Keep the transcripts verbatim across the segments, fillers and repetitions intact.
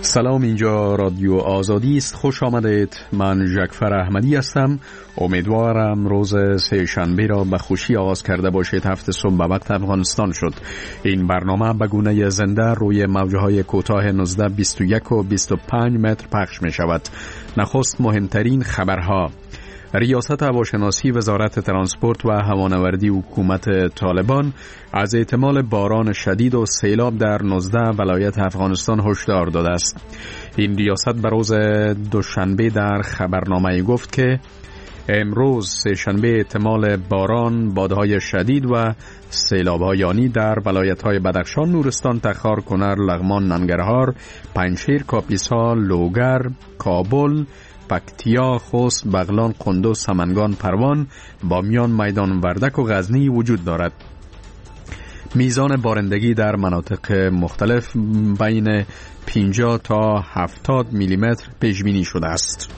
سلام، اینجا رادیو آزادی است. خوش آمدید. من جعفر احمدی هستم. امیدوارم روز سه شنبه را به خوشی آغاز کرده باشید. هفته صبح به وقت افغانستان شد. این برنامه به گونه زنده روی موجهای کوتاه نوزده، بیست و یک و بیست و پنج متر پخش می شود. نخست مهمترین خبرها. ریاست هواشناسی وزارت ترانسپورت و هوانوردی حکومت طالبان از احتمال باران شدید و سیلاب در نوزده ولایت افغانستان هشدار داده است. این ریاست به روز دوشنبه در خبرنامه گفت که امروز سه شنبه احتمال باران، بادهای شدید و سیلاب‌های آنی در ولایت‌های بدخشان، نورستان، تخار، کنر، لغمان، ننگرهار، پنجشیر، کاپیسا، لوگر، کابل، پکتیا، خوست، بغلان، قندوز، سمنگان، پروان، بامیان، میدان وردک و غزنی وجود دارد. میزان بارندگی در مناطق مختلف بین پنجاه تا هفتاد میلیمتر پیش بینی شده است.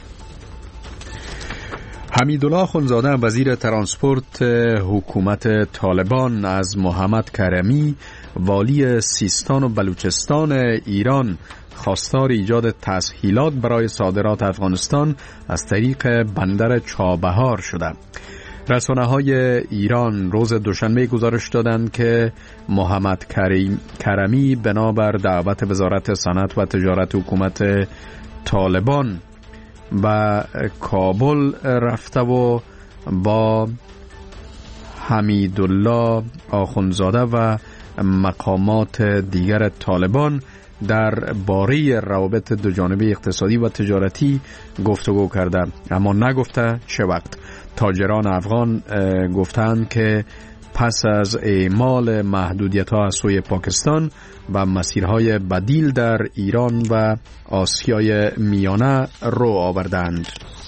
حمیدالله اخندزاده وزیر ترانسپورت حکومت طالبان از محمد کرمی والی سیستان و بلوچستان ایران خواستار ایجاد تسهیلات برای صادرات افغانستان از طریق بندر چابهار شده. رسانه‌های ایران روز دوشنبه گزارش دادند که محمد کرمی بنابر دعوت وزارت صنعت و تجارت حکومت طالبان به کابل رفته و با حمیدالله اخندزاده و مقامات دیگر طالبان در باره روابط دوجانبه اقتصادی و تجارتی گفتگو کرده، اما نگفته چه وقت. تاجران افغان گفتند که پس از اعمال محدودیت‌ها از سوی پاکستان و مسیرهای بدیل در ایران و آسیای میانه رو آوردند.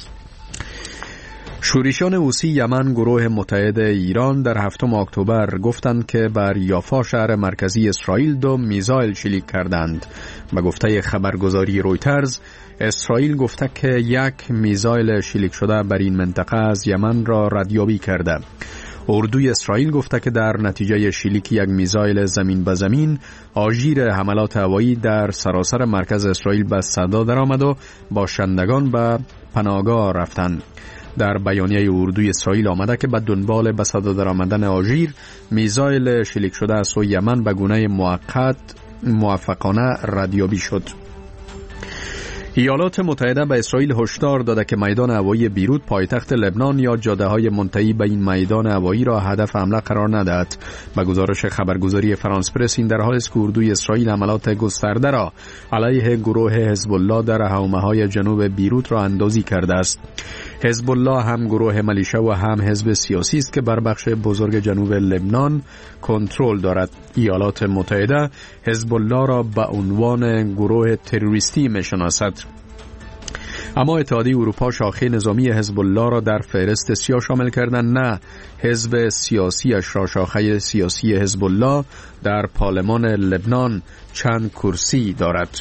شورشیان حوثی یمن گروه متحد ایران در هفتم اکتبر گفتند که بر یافا شهر مرکزی اسرائیل دو میزایل شلیک کردند. به گفته خبرگزاری رویترز، اسرائیل گفته که یک میزایل شلیک شده بر این منطقه از یمن را ردیابی کرده. اردوی اسرائیل گفته که در نتیجه شلیک یک میزایل زمین به زمین، آژیر حملات هوایی در سراسر مرکز اسرائیل به صدا درآمد و باشندگان به پناهگاه رفتند. در بیانیه اردوی اسرائیل آمده که به دنبال به صدا درآمدن آژیر، میزایل شلیک شده از سوی یمن به گونه موقت موفقانه ردیابی شد. ایالات متحده به اسرائیل هشدار داده که میدان هوایی بیروت، پایتخت لبنان، یا جاده‌های منتهی به این میدان هوایی را هدف حمله قرار ندهد. به گزارش خبرگزاری فرانس پرس، این در حالی است که اردوی اسرائیل حملات گسترده را علیه گروه حزب الله در حومه‌های جنوب بیروت را اندازی کرده است. حزب الله هم گروه ملیشه و هم حزب سیاسی است که بر بخش بزرگ جنوب لبنان کنترل دارد. ایالات متحده حزب الله را به عنوان گروه تروریستی می‌شناسد. اما اتحادیه اروپا شاخه نظامی حزب الله را در فهرست سیاه شامل کردن، نه حزب سیاسیش را. شاخه سیاسی حزب الله در پارلمان لبنان چند کرسی دارد.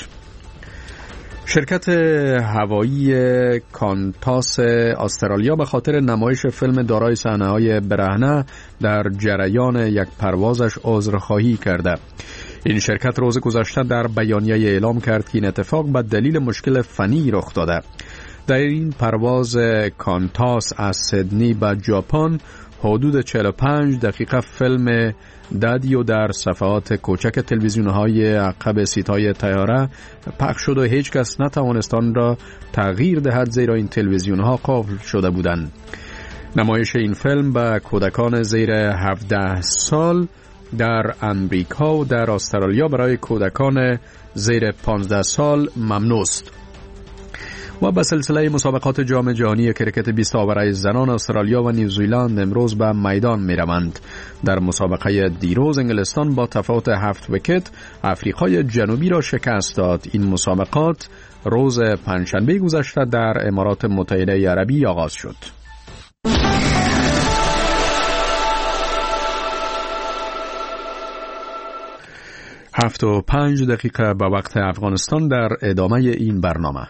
شرکت هوایی کانتاس استرالیا به خاطر نمایش فیلم دارای صحنه‌های برهنه در جریان یک پروازش عذرخواهی کرده. این شرکت روز گذشته در بیانیه اعلام کرد که این اتفاق به دلیل مشکل فنی رخ داده. در این پرواز کانتاس از سیدنی به ژاپن حدود چهل و پنج دقیقه فیلم دادیو در صفحات کوچک تلویزیون‌های عقب سیت‌های طیاره پخش شد و هیچ کس نتوانست آن را تغییر دهد، زیرا این تلویزیون‌ها قفل شده بودند. نمایش این فیلم به کودکان زیر هفده سال در امریکا و در استرالیا برای کودکان زیر پانزده سال ممنوع است. و به سلسله مسابقات جام جهانی کرکت بیست آوره زنان، استرالیا و نیوزیلند امروز به میدان می روند. در مسابقه دیروز انگلستان با تفاوت هفت ویکت آفریقای جنوبی را شکست داد. این مسابقات روز پنجشنبه گذشته در امارات متحده عربی آغاز شد. هفت و پنج دقیقه به وقت افغانستان در ادامه این برنامه.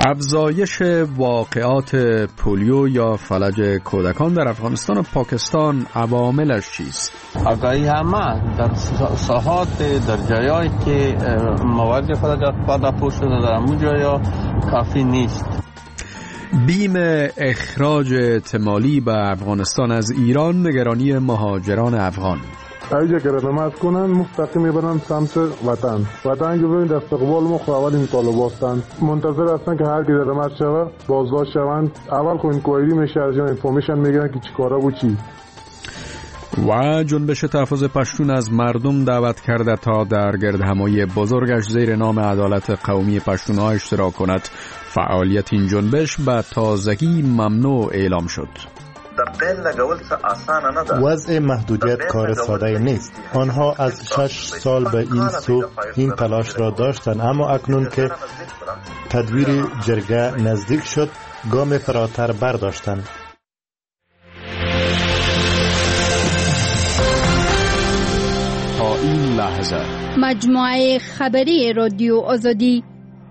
افزایش واقعات پولیو یا فلج کودکان در افغانستان و پاکستان عواملش چیست؟ آگاهی همه در ساحات در جایایی که موارد فلج پاداپوش شده در همون جایا کافی نیست. بیم اخراج احتمالی به افغانستان از ایران نگرانی مهاجران افغان. اینجا که نماز کنن مستقیم میبرن سمت وطن. وطن که ببینید استقبال ما خو اول این طالب هستند. منتظر هستن که هر کی در نماز شود بازداشت شوند. اول خو انکوایری میشه، از اینفورمیشن میگیرن که چی کارا بود چی. و جنبش تحفظ پشتون از مردم دعوت کرده تا در گردهمایی بزرگش زیر نام عدالت قومی پشتونها اشتراک کند. فعالیت این جنبش به تازگی ممنوع اعلام شد. وضع محدودیت کار ساده نیست. آنها از شش سال به این سو این تلاش را داشتند، اما اکنون که تدویر جرگه نزدیک شد گام فراتر برداشتند. تا این لحظه مجموعه خبری رادیو آزادی.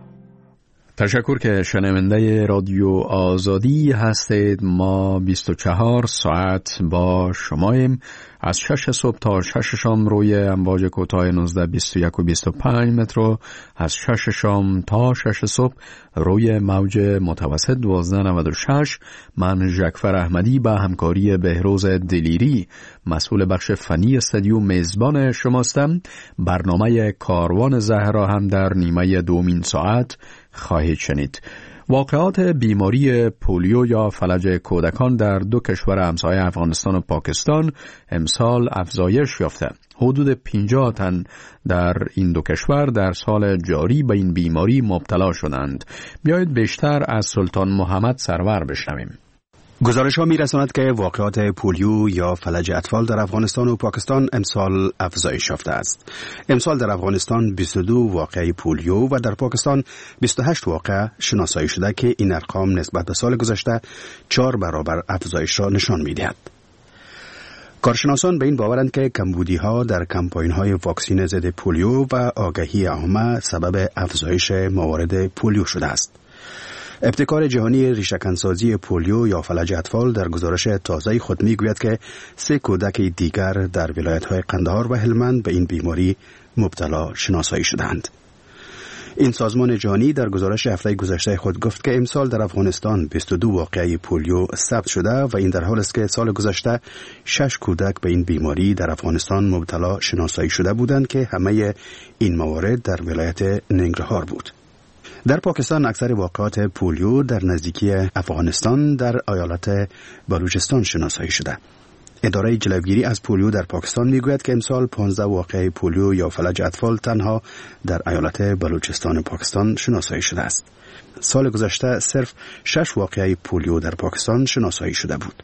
تشکر که شنونده رادیو آزادی هستید. ما بیست و چهار ساعت با شماییم، از شش صبح تا شش شام روی امواج کوتاه نوزده بیست و یک و بیست و پنج متر، از شش شام تا شش صبح روی موج متوسط دوازده نود و شش. من ژکفر احمدی با همکاری بهروز دلیری مسئول بخش فنی استودیو میزبان شماستم. برنامه کاروان زهرا هم در نیمه دومین ساعت خواهید شنید. واقعات بیماری پولیو یا فلج کودکان در دو کشور همسایه افغانستان و پاکستان امسال افزایش یافته. حدود پنجاه تن در این دو کشور در سال جاری به این بیماری مبتلا شدند. بیایید بیشتر از سلطان محمد سرور بشنویم. گزارش ها می رساند که واقعات پولیو یا فلج اطفال در افغانستان و پاکستان امسال افزایش یافته است. امسال در افغانستان بیست و دو واقعه پولیو و در پاکستان بیست و هشت واقعه شناسایی شده که این ارقام نسبت به سال گذشته چهار برابر افزایش را نشان می دهد. کارشناسان به این باورند که کمبودی ها در کمپاین های واکسین ضد پولیو و آگاهی عامه سبب افزایش موارد پولیو شده است. ابتکار جهانی ریشه‌کنسازی پولیو یا فلج اطفال در گزارش تازه خود میگوید که سه کودک دیگر در ولایت‌های قندهار و هلمند به این بیماری مبتلا شناسایی شدند. این سازمان جهانی در گزارش هفته گذشته خود گفت که امسال در افغانستان بیست و دو واقعه پولیو ثبت شده و این در حالی است که سال گذشته شش کودک به این بیماری در افغانستان مبتلا شناسایی شده بودند که همه این موارد در ولایت ننگرهار بود. در پاکستان اکثر واقعات پولیو در نزدیکی افغانستان در ایالت بلوچستان شناسایی شده. اداره جلوگیری از پولیو در پاکستان میگوید که امسال پانزده واقعه پولیو یا فلج اطفال تنها در ایالت بلوچستان پاکستان شناسایی شده است. سال گذشته صرف شش واقعه پولیو در پاکستان شناسایی شده بود.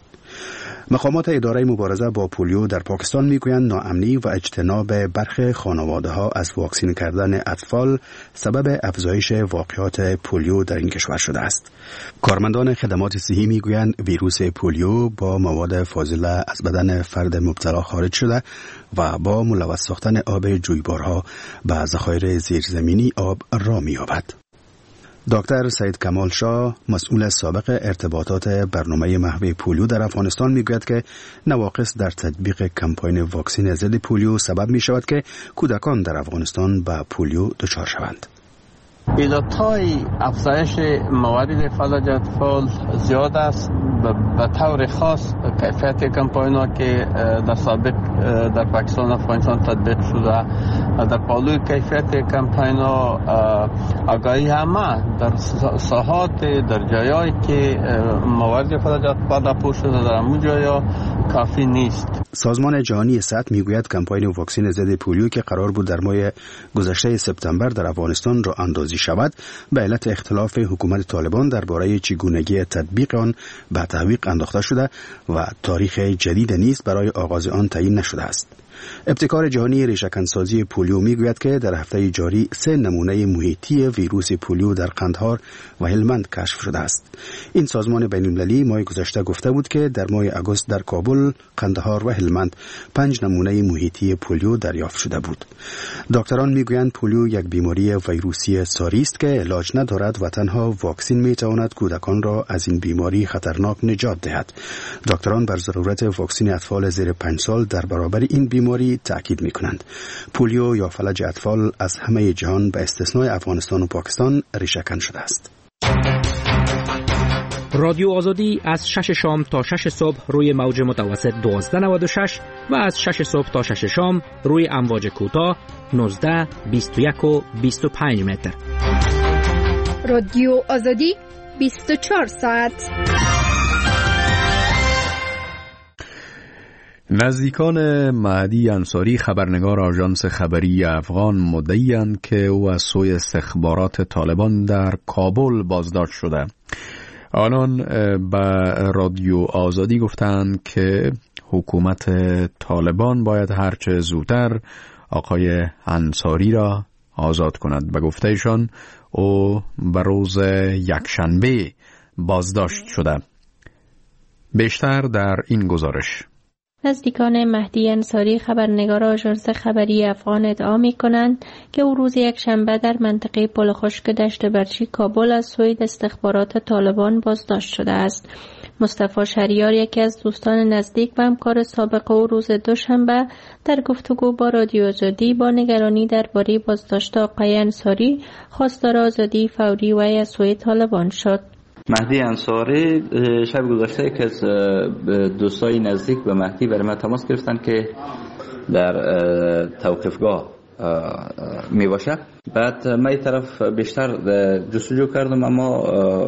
مقامات اداره مبارزه با پولیو در پاکستان میگویند ناامنی و اجتناب برخی خانواده‌ها از واکسین کردن اطفال سبب افزایش واقعات پولیو در این کشور شده است. کارمندان خدمات صحی میگویند ویروس پولیو با مواد فاضله از بدن فرد مبتلا خارج شده و با ملوث ساختن آب جویبارها به ذخایر زیرزمینی آب را می‌یابد. دکتر سید کمال شاه مسئول سابق ارتباطات برنامه محو پولیو در افغانستان میگوید که نواقص در تطبیق کمپاین واکسین ضد پولیو سبب می شود که کودکان در افغانستان به پولیو دچار شوند. ایجادهای افزایش موارد فلج اطفال زیاد است. به طور خاص کیفیت کمپاین ها که در سابق در پاکستان و افغانستان تطبیق شده، در پالوی کیفیت کمپاین ها آگاهی همه در ساحات در جایایی که موارد فلج پاداپوش شده در همون جایا کافی نیست. سازمان جهانی صحت میگوید کمپاین واکسین ضد پولیو که قرار بود در ماه گذشته سپتامبر در افغانستان را اندازی شود به علت اختلاف حکومت طالبان درباره چگونگی تطبیق آن به تعویق انداخته شده و تاریخ جدید نیز برای آغاز آن تعیین نشده است. ابتکار جهانی ریشه‌کنسازی پولیو میگوید که در هفته جاری سه نمونه محیطی ویروس پولیو در قندهار و هلمند کشف شده است. این سازمان بین‌المللی ماه گذشته گفته بود که در ماه آگوست در کابل، قندهار و هلمند پنج نمونه محیطی پولیو دریافت شده بود. دکتران میگویند پولیو یک بیماری ویروسی ساری است که علاج ندارد و تنها واکسن میتواند کودکان را از این بیماری خطرناک نجات دهد. دکتران بر ضرورت واکسن اطفال زیر پنج سال در برابر این بیماری تاکید میکنند. پولیو یا فلج اطفال از همه جهان به استثنای افغانستان و پاکستان ریشه‌کن شده است. رادیو آزادی از شش شام تا شش صبح روی موج متوسط دوازده نود و شش و از شش صبح تا شش شام روی امواج کوتاه نوزده، بیست و یک و بیست و پنج متر. رادیو آزادی بیست و چهار ساعت. نزدیکان مهدی انصاری خبرنگار آژانس خبری افغان مدعی‌اند که او از سوی استخبارات طالبان در کابل بازداشت شده. آنان به رادیو آزادی گفتند که حکومت طالبان باید هرچه زودتر آقای انصاری را آزاد کند. به گفتهشان او به روز یکشنبه بازداشت شده. بیشتر در این گزارش. نزدیکان مهدی انصاری خبرنگار آژانس خبری افغان ادعا می‌کنند که او روز یکشنبه در منطقه پل خشک دشت برچی کابل از سوی استخبارات طالبان بازداشت شده است. مصطفی شهریار یکی از دوستان نزدیک و همکار سابق او روز دوشنبه در گفتگو با رادیو آزادی با نگرانی درباره بازداشت آقای انصاری خواستار آزادی فوری و از سوی طالبان شد. مهدی انصاری شب گذشته که از دوستای نزدیک به مهدی برای من تماس گرفتن که در توقیفگاه می باشه. بعد من این طرف بیشتر جستجو کردم اما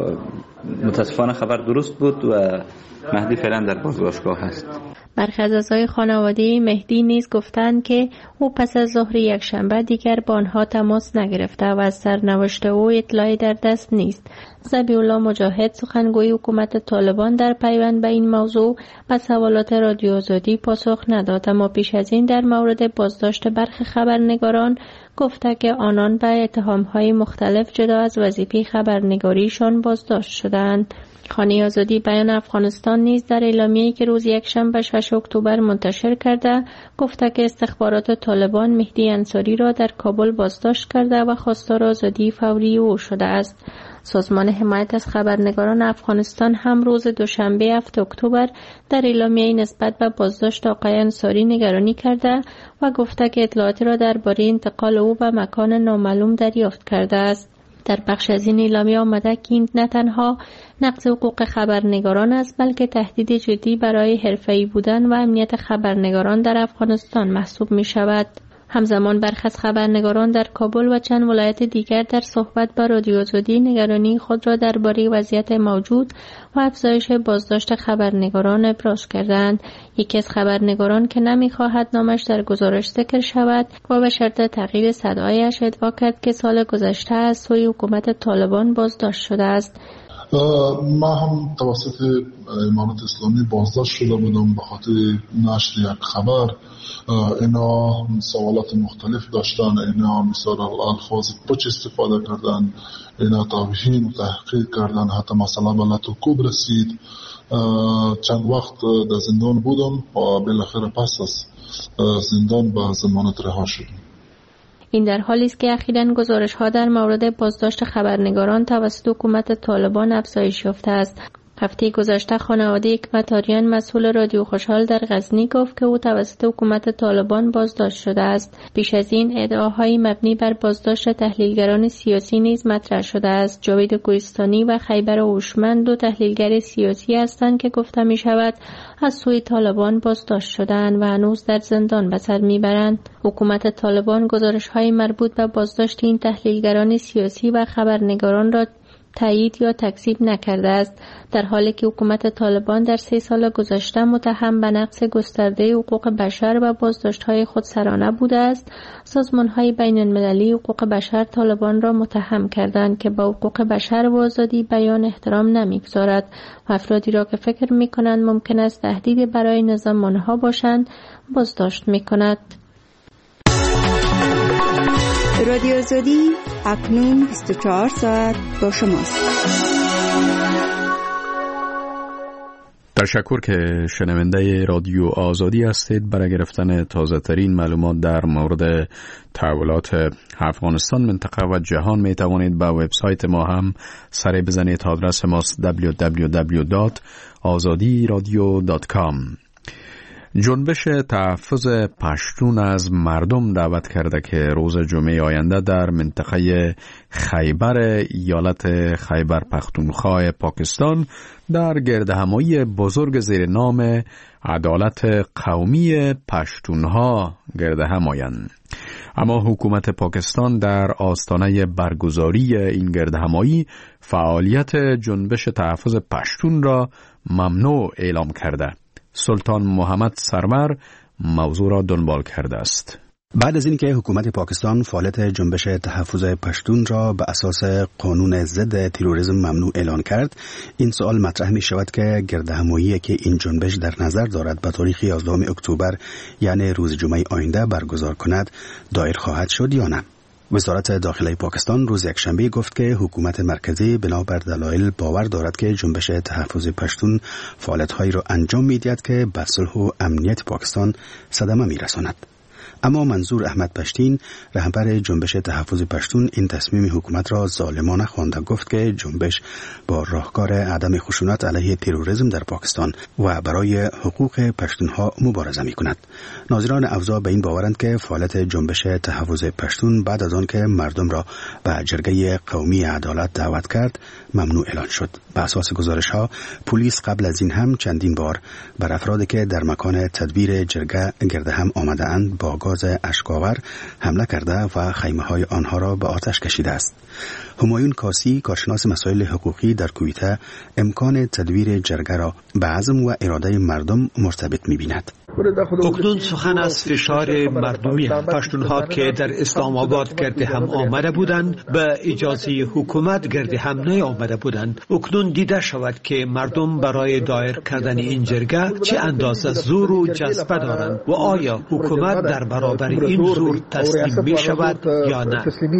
متاسفانه خبر درست بود و مهدی فعلا در بازداشتگاه هست. برخی از اعضای خانواده مهدی نیز گفتند که او پس از ظهر یکشنبه دیگر با آنها تماس نگرفته و از سرنوشت او اطلاعی در دست نیست. ذبیح الله مجاهد سخنگوی حکومت طالبان در پیوند به این موضوع به سوالات رادیو آزادی پاسخ نداد، اما پیش از این در مورد بازداشت برخی خبرنگاران گفته که آنان به اتهام‌های مختلف جدا از وظیفه خبرنگاریشان بازداشت شدند. خانه آزادی بیان افغانستان نیز در اعلامیه‌ای که روز یکشنبه شش اکتبر منتشر کرده گفته که استخبارات طالبان مهدی انصاری را در کابل بازداشت کرده و خواستار آزادی فوری او شده است. سازمان حمایت از خبرنگاران افغانستان هم روز دوشنبه هفتم اکتبر در اعلامیه‌ای نسبت به بازداشت آقای انصاری نگرانی کرده و گفته که اطلاعاتی را درباره انتقال او به مکان نامعلوم دریافت کرده است. در بخش از این اعلامیه آمده که این نه تنها نقض حقوق خبرنگاران است بلکه تهدید جدی برای حرفه‌ای بودن و امنیت خبرنگاران در افغانستان محسوب می شود. همزمان برخی از خبرنگاران در کابل و چند ولایت دیگر در صحبت با رادیو آزادی نگرانی خود را درباره وضعیت موجود و افزایش بازداشت خبرنگاران ابراز کردند. یکی از خبرنگاران که نمی‌خواهد نامش در گزارش ذکر شود و به شرط تغییر صدایش ادعا کرد که سال گذشته از سوی حکومت طالبان بازداشت شده است. ما هم توسط امارات اسلامی بازداشت شده بودم به خاطر نشر یک خبر. اینا سوالات مختلف داشتن، اینا مثال الفاظ پچ استفاده کردن، اینا توهین و تحقیر کردن، حتی مسئله به لطوکوب رسید. چند وقت در زندان بودم و بالاخره پس از زندان به ضمانت رها شدم. این در حالی است که اخیراً گزارش‌ها در مورد بازداشت خبرنگاران توسط حکومت طالبان افزایش یافته است. هفته گذشته خانواده حکمت‌آریان مسئول رادیو خوشحال در غزنی گفت که او توسط حکومت طالبان بازداشت شده است. پیش از این ادعاهای مبنی بر بازداشت تحلیلگران سیاسی نیز مطرح شده است. جاوید کوهستانی و خیبر هوشمند دو تحلیلگر سیاسی هستند که گفته می شود از سوی طالبان بازداشت شدند و هنوز در زندان به سر میبرند. حکومت طالبان گزارش‌های مربوط به بازداشت این تحلیلگران سیاسی و خبرنگاران را تایید یا تکذیب نکرده است، در حالی که حکومت طالبان در سه سال گذشته متهم به نقض گسترده حقوق بشر و بازداشت‌های خودسرانه بوده است. سازمان‌های بین‌المللی حقوق بشر طالبان را متهم کردند که به حقوق بشر و آزادی بیان احترام نمی‌گذارد و افرادی را که فکر می‌کنند ممکن است تهدیدی برای نظام آنها باشند بازداشت می‌کند. رادیو آزادی اکنون بیست و چهار ساعت با شماست. تشکر که شنونده رادیو آزادی هستید. برای گرفتن تازه ترین معلومات در مورد تحولات افغانستان، منطقه و جهان می توانید به وبسایت ما هم سر بزنید. آدرس ماست دبلیو دبلیو دبلیو دات آزادی رادیو دات کام. جنبش تحفظ پشتون از مردم دعوت کرده که روز جمعه آینده در منطقه خیبر ایالت خیبر پختونخوا پاکستان در گردهمایی بزرگ زیر نام عدالت قومی پشتونها گردهم آیند. اما حکومت پاکستان در آستانه برگزاری این گردهمایی فعالیت جنبش تحفظ پشتون را ممنوع اعلام کرده. سلطان محمد سرور موضوع را دنبال کرده است. بعد از اینکه حکومت پاکستان فعالیت جنبش تحفظ پشتون را به اساس قانون ضد تروریسم ممنوع اعلان کرد، این سوال مطرح می شود که گردهمایی که این جنبش در نظر دارد به تاریخ یازدهم اکتبر یعنی روز جمعه آینده برگزار کند دایر خواهد شد یا نه. وزارت داخلی پاکستان روز یکشنبه گفت که حکومت مرکزی بنابر دلایل باور دارد که جنبش تحفظ پشتون فعالیت‌هایی را انجام می‌دهد که به صلح و امنیت پاکستان صدمه می‌رساند. اما منظور احمد پشتین، رهبر جنبش تحفظ پشتون، این تصمیم حکومت را ظالمانه خوانده. گفت که جنبش با راهکار عدم خشونت علیه تروریسم در پاکستان و برای حقوق پشتونها مبارزه می‌کند. ناظران اوضاع به این باورند که فعالیت جنبش تحفظ پشتون بعد از آن که مردم را به جرگه قومی عدالت دعوت کرد ممنوع اعلان شد. به اساس گزارش‌ها پلیس قبل از این هم چندین بار بر افرادی که در مکان تدبیر جرگه گردهم آمده‌اند با گاز اشک‌آور حمله کرده و خیمه‌های آنها را به آتش کشیده است. همایون کاسی، کارشناس مسائل حقوقی در کویت، امکان تدبیر جرگه را به عزم و اراده مردم مرتبط می‌بیند. اکنون سخن از فشار مردمی پشتونها که در اسلام آباد گرده هم آمده بودند به اجازه حکومت گرده هم نیامده بودند. اکنون دیده شود که مردم برای دایر کردن این جرگه چه اندازه زور و جذبه دارند و آیا حکومت در برابر این زور تسلیم می شود یا نه.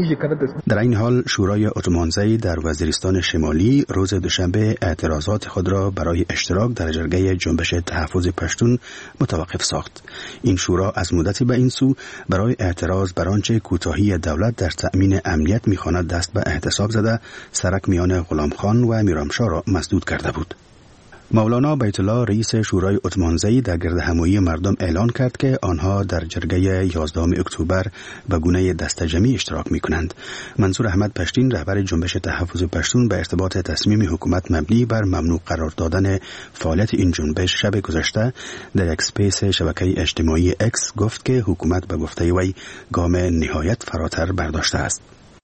در این حال شورای عثمانزی در وزیرستان شمالی روز دوشنبه اعتراضات خود را برای اشتراک در جرگه جنبش تحفظ پشتون متوقف ساخت. این شورا از مدتی به این سو برای اعتراض بر آنچه کوتاهی دولت در تأمین امنیت می‌خواند دست به احتساب زده، سرک میان غلام خان و میرامشاه را مسدود کرده بود. مولانا بیت الله رئیس شورای عثمانزی در گردهمایی مردم اعلان کرد که آنها در جرگه یازدهم اکتبر به گونه دستجمعی اشتراک می‌کنند. منصور احمد پشتین، رهبر جنبش تحفظ پشتون، به ارتباط تصمیم حکومت مبنی بر ممنوع قرار دادن فعالیت این جنبش شب گذشته در یک اسپیس شبکه اجتماعی اکس گفت که حکومت به گفته وی گام نهایت فراتر برداشته است.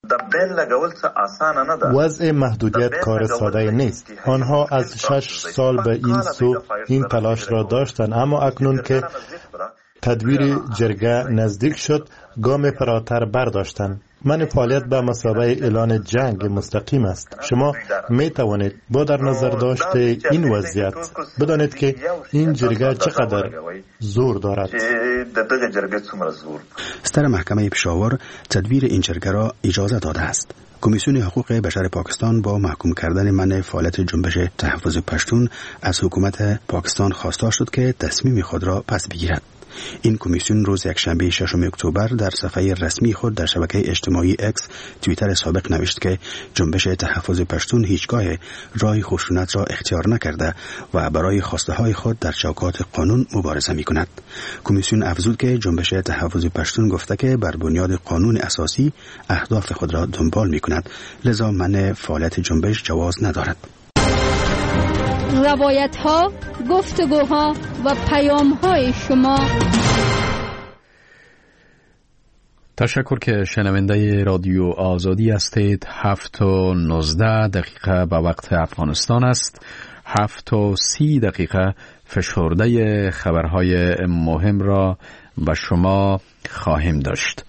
وضع محدودیت کار ساده نیست. آنها از شش سال به این سو این تلاش را داشتند، اما اکنون که تدبیر جرگه نزدیک شد گام فراتر برداشتند. من فعالیت به مثابه اعلان جنگ مستقیم است. شما می توانید با در نظر داشت این وضعیت بدانید که این جرگه چقدر زور دارد. ستر محکمه پشاور تدبیر این جرگه را اجازه داده است. کمیسیون حقوق بشر پاکستان با محکوم کردن منع فعالیت جنبش تحفظ پشتون از حکومت پاکستان خواستار شد که تصمیم خود را پس بگیرد. این کمیسیون روز یکشنبه ششم اکتبر در صفحه رسمی خود در شبکه اجتماعی اکس توییتر سابق نوشت که جنبش تحفظ پشتون هیچگاه راه خشونت را اختیار نکرده و برای خواسته های خود در چوکات قانون مبارزه می کند. کمیسیون افزود که جنبش تحفظ پشتون گفته که بر بنیاد قانون اساسی اهداف خود را دنبال می کند، لذا منع فعالیت جنبش جواز ندارد. روایت ها، گفتگوها و پیام های شما. تشکر که شنونده رادیو آزادی هستید. هفت و نوزده دقیقه به وقت افغانستان است. هفت و سی دقیقه فشرده خبرهای مهم را به شما خواهیم داشت.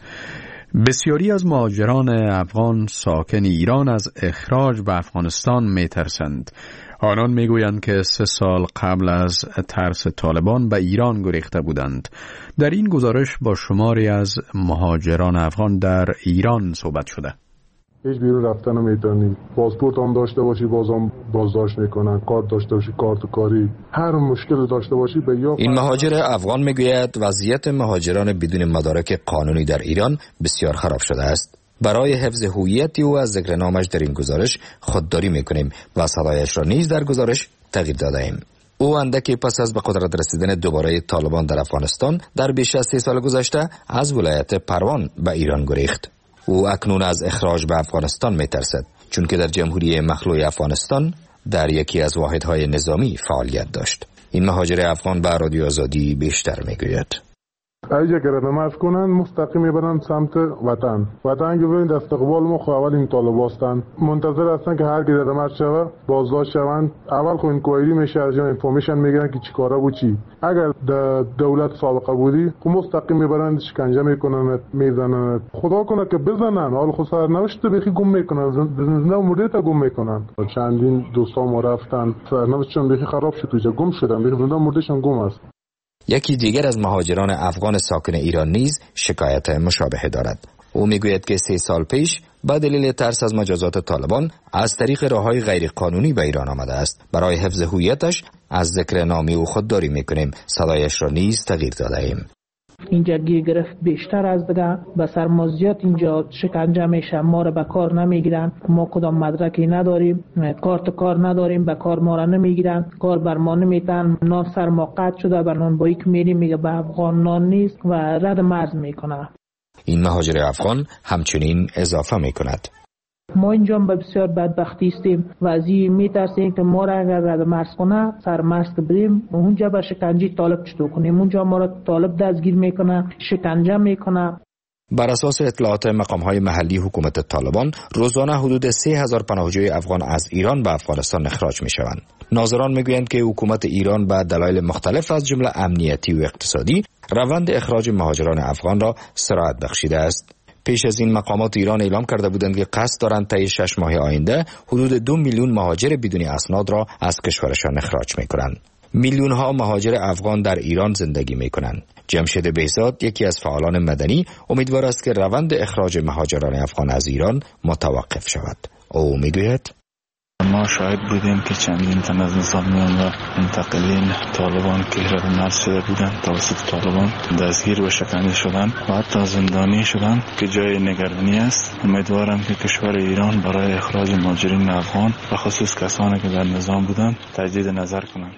بسیاری از مهاجران افغان ساکن ایران از اخراج به افغانستان می ترسند. آنان می گویند که سه سال قبل از ترس طالبان به ایران گریخته بودند. در این گزارش با شماری از مهاجران افغان در ایران صحبت شده. هیچ بیرون رفتن نمیتونی، پاسپورت هم داشته باشی بازم بازداشت میکنن، کارت داشته باشی کارت کاری، هر مشکل داشته باشی به یا. این مهاجر افغان میگوید وضعیت مهاجران بدون مدارک قانونی در ایران بسیار خراب شده است. برای حفظ هویت او از ذکر نامش در این گزارش خودداری میکنیم و صدایش را نیز در گزارش تغییر داده ایم. او اندکی پس از به قدرت رسیدن دوباره طالبان در افغانستان در بیش از سه سال گذشته از ولایت پروان به ایران گریخت. او اکنون از اخراج به افغانستان می ترسد چون که در جمهوری مخلوع افغانستان در یکی از واحدهای نظامی فعالیت داشت. این مهاجر افغان به رادیو آزادی بیشتر می گوید. ایجا که ردمرز کنن مستقیم میبرن سمت وطن. وطن که ببینید استقبال ما خو اول این طالب هستن، منتظر هستن که هر کی ردمرز شوه بازداشت شوند. اول خو انکوایری میشه، از اینفورمیشن میگیرن که چی کارا بود چی. اگر دولت سابقه بودی خو مستقیم میبرن شکنجه میکنن میزنن. خدا کنه که بزنن، حال خو سرنوشت بخی گم میکنن، زنده مرده تا گم میکنن. چندین دوستا ما رفتن سرنوشتشون بخی خراب شد، توجا گم شدن، بخی زنده مردهشون گم است. یکی دیگر از مهاجران افغان ساکن ایران نیز شکایت مشابه دارد. او میگوید که سه سال پیش با دلیل ترس از مجازات طالبان از طریق راههای غیر قانونی به ایران آمده است. برای حفظ هویتش از ذکر نامی او خودداری میکنیم. صدایش را نیز تغییر داده ایم. اینجا گیر گرفت بیشتر از دیگه، به سرمازیات اینجا شکنجه میشه، ما را به کار نمیگیرن، ما کدام مدرکی نداریم، کارت کار نداریم، به کار ما را نمیگیرن، کار بر ما نمیتن، نان سر ما قطع شده، بر نان بایی که میریم میگه به افغان نان نیست و رد مرز میکنه. این مهاجر افغان همچنین اضافه میکند ما اینجا به بسیار بدبختی استیم و از این میترسیم که ما را اگر رد مرز کنه سر مرز که بریم اونجا به شکنجه طالب چطور کنیم، اونجا ما را طالب دستگیر میکنه، شکنجه میکنه. بر اساس اطلاعات مقام‌های محلی حکومت طالبان روزانه حدود سه هزار پناهجوی افغان از ایران به افغانستان اخراج میشوند. ناظران میگویند که حکومت ایران به دلایل مختلف از جمله امنیتی و اقتصادی روند اخراج مهاجران افغان را سرعت بخشیده است. پیش از این مقامات ایران اعلام کرده بودند که قصد دارند طی شش ماه آینده حدود دو میلیون مهاجر بدون اسناد را از کشورشان اخراج میکنند. میلیون ها مهاجر افغان در ایران زندگی میکنند. جمشید بهزاد یکی از فعالان مدنی امیدوار است که روند اخراج مهاجران افغان از ایران متوقف شود. او میگوید ما شاهد بودیم که چندین تن از نظامیان و منتقلین طالبان که رد مرز شده بودند توسط طالبان دستگیر و شکنجه شدند و حتی زندانی شدند که جای نگرانی است. امیدوارم که کشور ایران برای اخراج مهاجرین افغان و خصوص کسانی که در نظام بودند تجدید نظر کنند.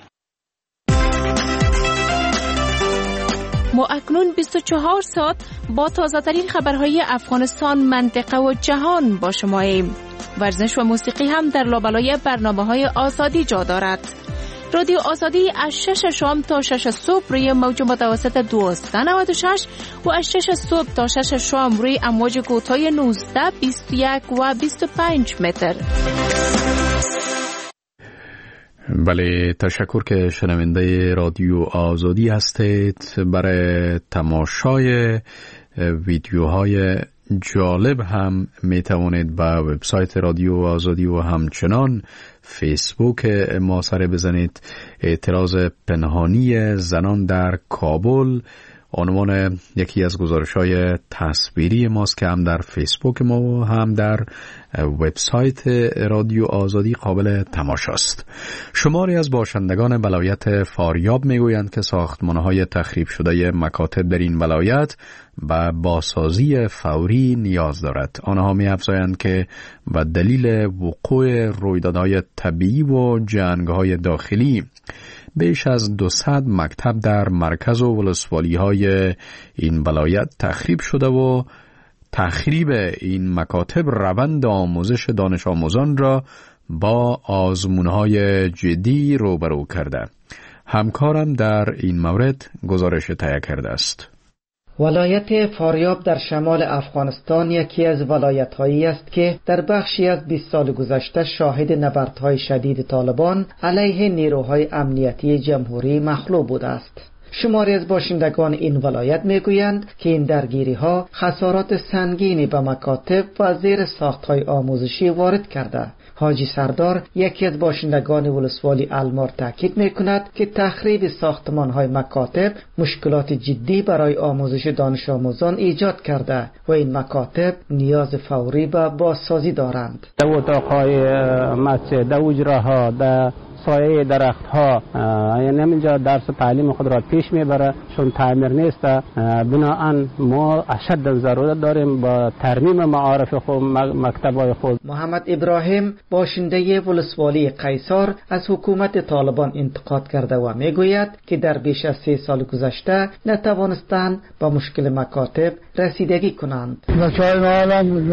ما اکنون بیست و چهار ساعت با تازه‌ترین خبرهای افغانستان، منطقه و جهان با شماییم. ورزش و موسیقی هم در لابلای برنامه‌های آزادی جا دارد. رادیو آزادی از شش شام تا شش صبح روی موج متوسط دویست و نود و شش و از شش صبح تا شش شام روی امواج کوتاه نوزده، بیست و یک و بیست و پنج متر. بله، تشکر که شنونده رادیو آزادی هستید. برای تماشای ویدیوهای جالب هم می توانید به وبسایت رادیو آزادی و همچنان فیسبوک ما سر بزنید. اعتراض پنهانی زنان در کابل عنوان یکی از گزارش‌های تصویری ماست که هم در فیسبوک ما و هم در وبسایت رادیو آزادی قابل تماشاست. شماری از باشندگان ولایت فاریاب میگویند که ساختمان‌های تخریب شده مکاتب در این ولایت به بازسازی فوری نیاز دارد. آنها می‌افزایند که به دلیل وقوع رویدادهای طبیعی و جنگ‌های داخلی بیش از دویست مکتب در مرکز و ولسوالی‌های این ولایت تخریب شده و تخریب این مکاتب روند آموزش دانش آموزان را با آزمون‌های جدی روبرو کرده. همکارم در این مورد گزارش تهیه کرده است. ولایت فاریاب در شمال افغانستان یکی از ولایت‌هایی است که در بخشی از بیست سال گذشته شاهد نبردهای شدید طالبان علیه نیروهای امنیتی جمهوری مخلوع بوده است. شماری از باشندگان این ولایت میگویند که این درگیری‌ها خسارات سنگینی به مکاتب و زیر ساخت‌های آموزشی وارد کرده. حاجی سردار یکی از باشندگان ولسوالی المار تاکید میکند که تخریب ساختمان‌های مکاتب مشکلات جدی برای آموزش دانش آموزان ایجاد کرده و این مکاتب نیاز فوری به بازسازی دارند. در اتاق‌های مسجد، در اجراها، در سایه درخت ها، یعنی اینجا درس و تعلیم خود را پیش میبره چون تعمیر نیست. بنابراین ما اشد ضرورت داریم با ترمیم معارف خود، مکتب‌های خود. محمد ابراهیم باشنده ولسوالی قیصر از حکومت طالبان انتقاد کرده و میگوید که در بیش از سه سال گذشته نتوانستند با مشکل مکاتب رسیدگی کنند. بچه‌های ما الان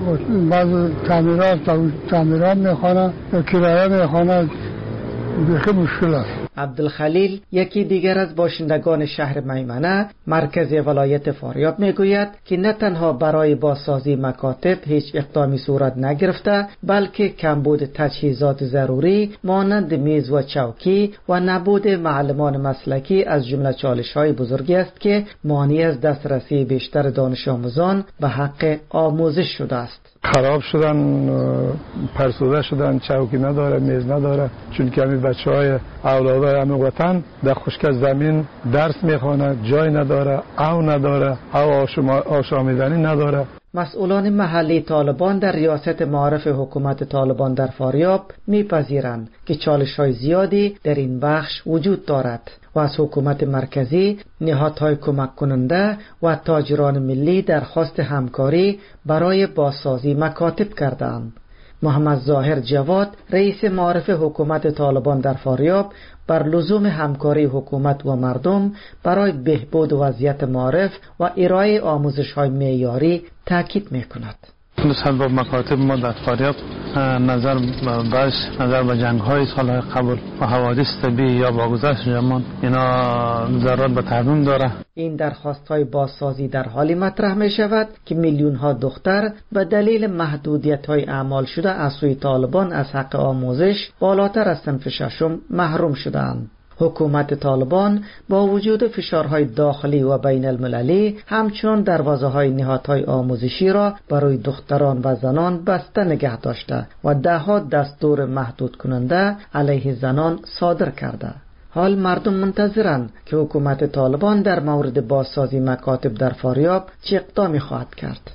بعض تعمیرات تعمیرات میخوانند، کرایه میخوانند، بخی مشکل است. عبدالخلیل یکی دیگر از باشندگان شهر میمنه مرکز ولایت فاریاب میگوید که نه تنها برای بازسازی مکاتب هیچ اقدامی صورت نگرفته بلکه کمبود تجهیزات ضروری مانند میز و چوکی و نبود معلمان مسلکی از جمله چالش‌های بزرگی است که مانع از دسترسی بیشتر دانش آموزان به حق آموزش شده است. خراب شدن، پرسوده شدن، چوکی نداره، میز نداره، چون که همین بچهای اولادای همین وطن در خشک زمین درس میخوانه، جای نداره، او نداره، او آشامیدنی نداره. مسئولان محلی طالبان در ریاست معارف حکومت طالبان در فاریاب میپذیرند که چالش‌های زیادی در این بخش وجود دارد و از حکومت مرکزی، نهادهای کمک کننده و تاجران ملی درخواست همکاری برای بازسازی مکاتب کردند. محمد ظاهر جواد رئیس معارف حکومت طالبان در فاریاب بر لزوم همکاری حکومت و مردم برای بهبود وضعیت معارف و ارائه آموزش‌های معیاری تاکید می‌کند. نسبت با مکاتب ما در فاریاب نظر باش نظر به جنگ‌های سال قبل و حوادث طبیعی یا با گذشت زمان اینا ضرورت به ترمیم داره. این درخواست‌های بازسازی در حالی مطرح می شود که میلیون‌ها دختر به دلیل محدودیت‌های اعمال شده از سوی طالبان از حق آموزش بالاتر از صنف ششم محروم شدند. حکومت طالبان با وجود فشارهای داخلی و بین المللی همچنان دروازه‌های نهادهای آموزشی را برای دختران و زنان بسته نگه داشته و ده‌ها دستور محدود کننده علیه زنان صادر کرده. حال مردم منتظرند که حکومت طالبان در مورد بازسازی مکاتب در فاریاب چه اقدامی خواهد کرد.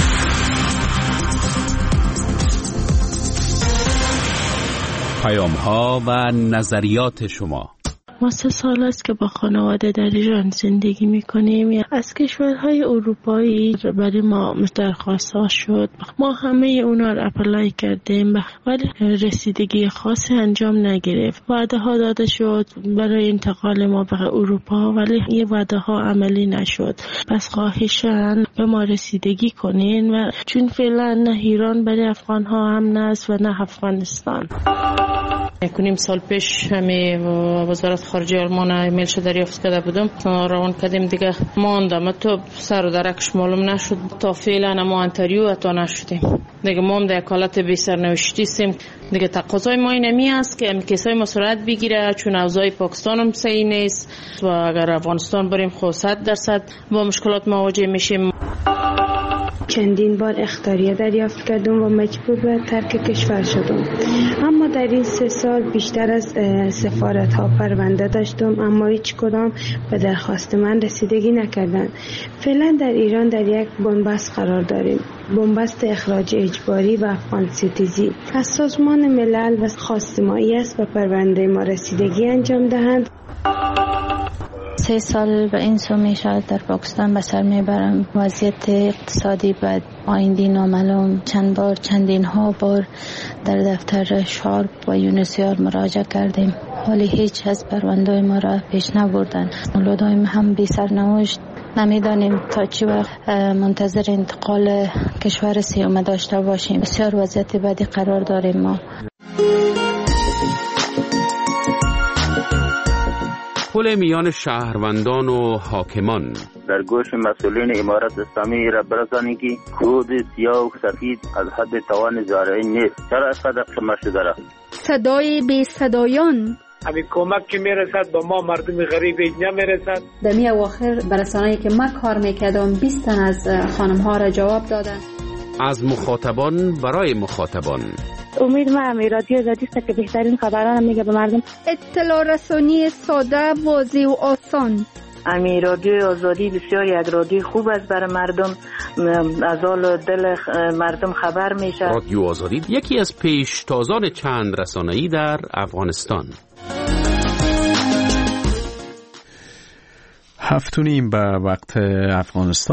پیام‌ها و نظریات شما. ما سه سال است که با خانواده در ایران زندگی میکنیم. از کشورهای اروپایی برای ما درخواست ها شد، ما همه اونا رو اپلای کردیم ولی رسیدگی خاصی انجام نگرفت. وعده ها داده شد برای انتقال ما به اروپا ولی این وعده ها عملی نشد. پس خواهشاً به ما رسیدگی کنین و چون فعلا نه ایران برای افغان ها هم نست و نه افغانستان. کنیم سال پیش همه وزارت خارجه آلمان ایمیلش دریافت کرده بودم، روان کردیم دیگه ماندم تو سر و درکش معلوم نشد تا فعلا ما انتریو حتی نشدیم دیگه. ما هم در حالت بی سرنوشتی سیم دیگه. تقاضای ما اینمی است که کسای ما سرعت بگیره چون اوضاع پاکستان هم صحیح نیست و اگر افغانستان بریم خود صد درصد با مشکلات مواجه میشیم. چندین بار اخطاریه دریافت کردم و مجبور به ترک کشور شدم، اما در این سه سال بیشتر از سفارت ها پرونده داشتم اما هیچ کدام به درخواست من رسیدگی نکردند. فعلا در ایران در یک بنبست قرار داریم، بنبست اخراج اجباری و افغان ستیزی. از سازمان ملل و خواستمایی است و پرونده ما رسیدگی انجام دهند. سه سال به این سو می شود در پاکستان به سر می برم. وضعیت اقتصادی بد، آیندی نامعلوم. چند بار چندین ها بار در دفتر شارپ و یونسیار مراجعه کردیم ولی هیچ از پرونده ما را پیش نبردن. اولادایم هم بی سرنوشت. نمیدانیم تا چی وقت منتظر انتقال کشور سیومه داشته باشیم. بسیار وضعیت بدی قرار داریم ما. تداخل میان شهروندان و حاکمان. در گوش مسئولین امارت اسلامی را برسانید که کود سیاه و سفید از حد توان زارعی نیست. چرا از قدر شما شده را؟ صدای بی صدایان، همین کمک که میرسد با ما مردم غریب اینجا میرسد. در می اواخر برسانه‌ای که من کار میکردم بیست تن از خانم ها را جواب دادن. از مخاطبان برای مخاطبان. امید ما هم رادیو آزادی است که بهترین خبران میگه به مردم. اطلاع رسانی ساده، واضح و آسان. امی رادیو آزادی بسیار یک رادیو خوب است برای مردم، از حال دل مردم خبر میشه. رادیو آزادی یکی از پیشتازان چند رسانه‌ای در افغانستان. هفت و نیم به وقت افغانستان.